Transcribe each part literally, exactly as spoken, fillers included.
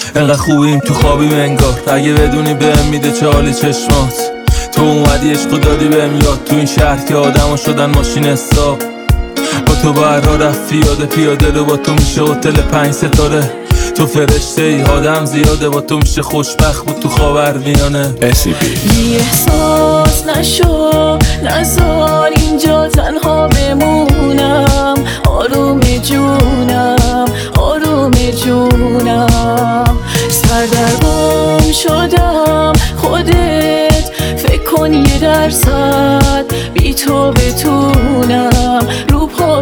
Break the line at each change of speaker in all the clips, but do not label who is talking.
انقدر خوبیم تو خوابیم انگار، اگه بدونی بهم میده چه حالی چشمات. تو اومدی عشقو دادی بهم یاد، تو این شهر که آدما شدن ماشین حساب. با تو برها رفت پیاده پیاده رو، با تو میشه هتل پنج ستاره. تو فرشته ای آدم زیاده، با تو میشه خوشبخت بود تو خاورمیانه.
اسی بی
بی احساس نشو، نذار اینجا تنها بمونم. آروم جونم، آروم جونم، سردرگم شدم. خودت فکر کن یه درصد بی تو بتونم رو پا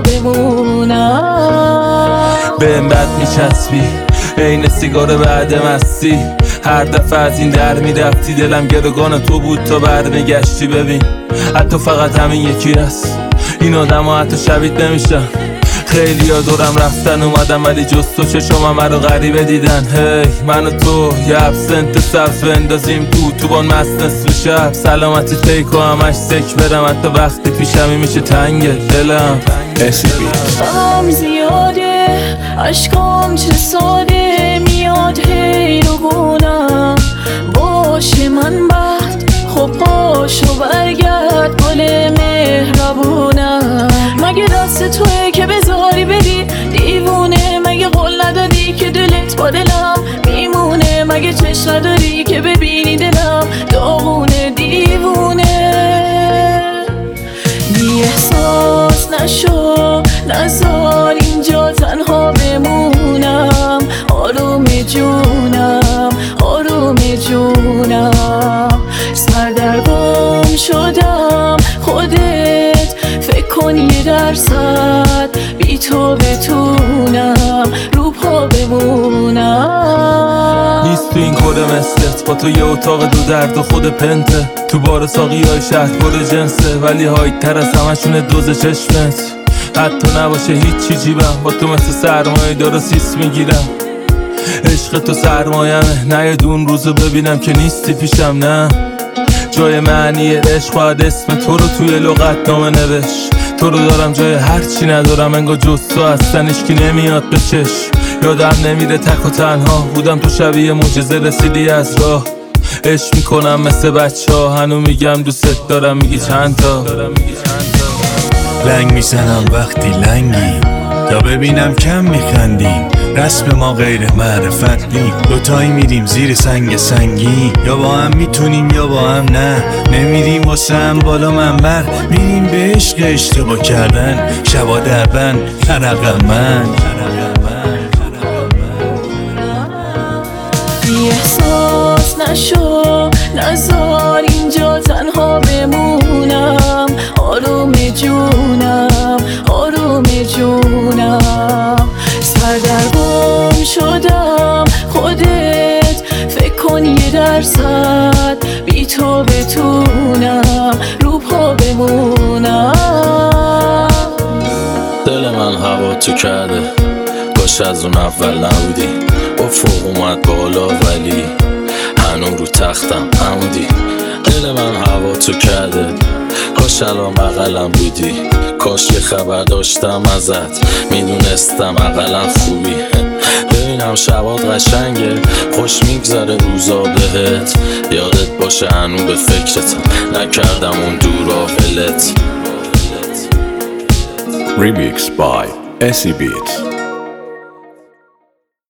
بمونم.
بهم بد میچسبی عین سیگار بعد مستی، هر دفعه از این در میرفتی دلم گروگان تو بود تا برمیگشتی. ببین حتی فقط همین یکی هست، این آدم ها حتی شبیت نمیشن. خیلی ها دورم رفتن اومدم ولی جز تو چشمم مرا غریبه دیدن. هی hey, من و تو یه ابسنت سبز بندازیم تو توبان مست نصف شب. سلامتی تیکو همش سک برم، حتی وقتی پیشمی میشه تنگ دلم.
اسی بی
غم زیاده، عشقام چه ساده میاد حیرونم. باشه من بد خب پاشو برگرد گل مهربونم. مگه دست توه که بذاری بری دیوونه؟ مگه قول ندادی که دلت با دلم میمونه؟ مگه چشم نداری که ببینی دلم داغونه دیوونه؟ بی احساس نشو، نذار اینجا تنها بمونم. آروم جونم، آروم جونم، سردرگم شدم. خودت فکر کن یه درصد بی تو بتونم رو پا بمونم.
نیست تو این کره مثلت، با تو یه اتاق دو درد و خود پنته. تو بار ساقی های شهر پر جنسه، ولی هایت تر از همشونه دوز چشمت. حتی نباشه هیچی جیبم، با تو مثل سرمایه داره سیس میگیرم. عشق تو سرمایمه، نه یه دون روزو ببینم که نیستی پیشم. نه جای معنی عشق باید اسم تو رو توی لغت نامه نوشت. تو رو دارم جای هرچی ندارم، انگار جز تو هستن اشکی نمیاد به چشم. یادم نمیره تک و تنها بودم، تو شبیه معجزه رسیدی از راه. عشق میکنم مثل بچه ها، هنو میگم دوست دارم میگی چند تا.
لنگ میزنم وقتی لنگی تا ببینم کم میخندیم. رسم ما غیر معرفت نی، دوتایی میریم زیر سنگ سنگی. یا با هم میتونیم یا با هم نه، نمیریم واسه هم بالا منبر. میریم به عشق اشتباه کردن، شبا دربن عرق من.
بی احساس نشو، نذار اینجا تنها بمونم. آروم جونم، آروم جونم، سردرگم شدم. خودت فکر کن یه درصد بی تو بتونم رو پا بمونم.
دل من هوا تو کرده، کاش از اون اول نبودی. افق اومد بالا ولی هنوز رو تختم عمودی. دل من هوا تو کرده، کاش الان بغلم بودی. کاش یه خبر داشتم ازت، میدونستم اقلا خوبی. ببینم شبات قشنگه، خوش میگذره روزا بهت. یادت باشه هنوز به فکرتم، نکردم اون دورا ولت.
Remix by اسی بی